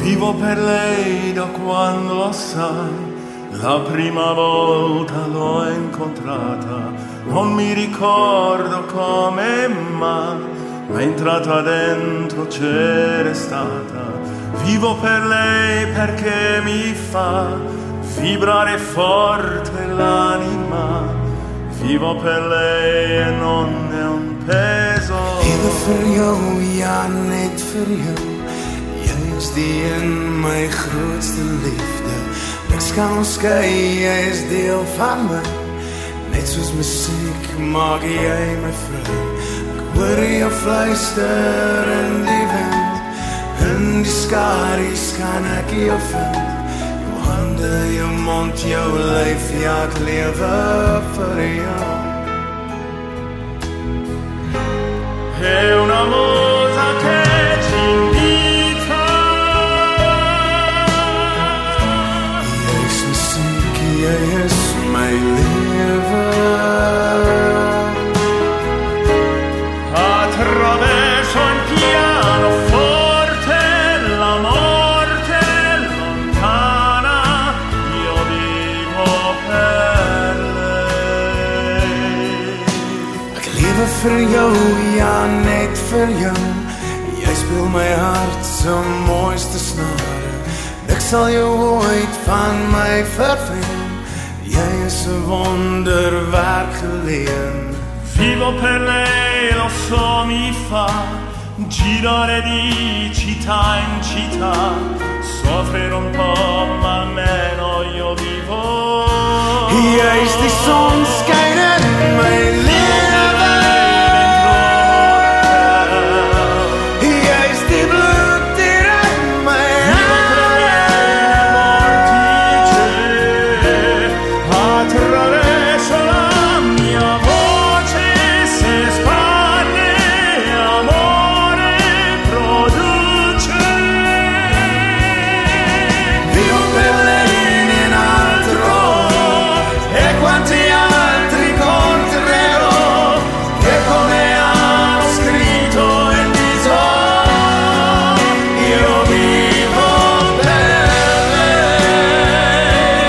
Vivo per lei da quando, sai, la prima volta l'ho incontrata. Non mi ricordo come mai, ma entrata dentro c'era stata. Vivo per lei perché mi fa vibrare forte l'anima. Vivo per lei en non è un peso. Lewe vir jou, ja net vir jou. Jy is die in my grootste liefde. Niks kan ons skei, jy is deel van my. Net soos musiek maak jy my vrou. Ek hoor jou fluister in die wind. In die skadu's kan ek jou vind. Jou hande, jou mond, jou lyf, ja ek lewe vir jou. È una musa che ci invita. Jy is musiek, jy is my lewe. Attraverso il pianoforte la morte lontana, io vivo per lei. Ek lewe vir jou, ja net vir jou. Jy speel my hart se mooiste snare. Ek sal jou ooit van my vervreem. Jy is 'n wonderwerk geleen. Vivo per lei, lo so mi fa girare di città in città. Soffrire un po', ma almeno io vivo. Jy is die sonskyn in my lewe. Jy is die bloed hier in my attraverso la mia voce si spande amore produce. Vivo per lei in altro. E quanti altri incontrerò che come hanno scritto in viso. Io vivo per lei.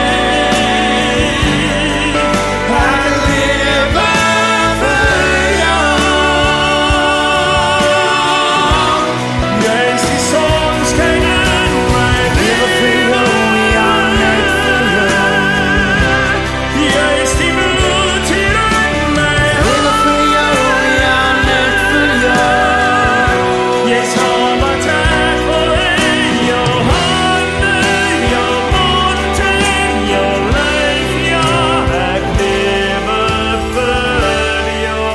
I live for you. Yes, die Sonnenschein in mein Lewe vir jou, ja net vir jou. Yes, die Blut hier in mein Lewe vir jou, ja net vir jou. Yes, aber Tag voor jou handen, jou monden, jou lijf, ja, ik lewe voor jou.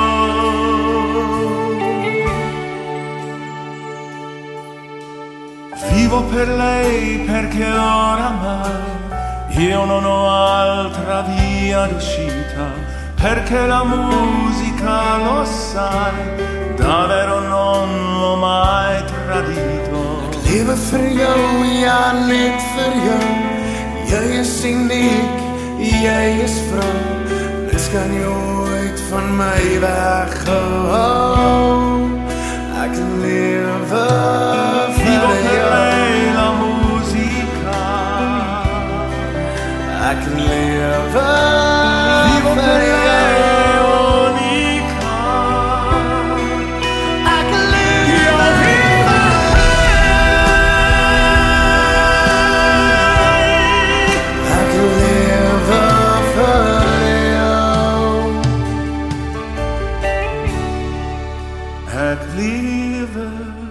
Vivo per lei perché oramai io non ho altra via d'uscita, perché la musica, lo sai, davvero non l'ho mai tradito. Lewe vir jou, ja net vir jou. Jy is uniek, jy is vrou. Niks kan jou ooit van my weghou. Ek lewe Vivo vir per jou. lei la musica. Ek lewe Vivo per vir lei jou. unica. Ek lewe Io vivo Ek lewe vir jou. ek lieve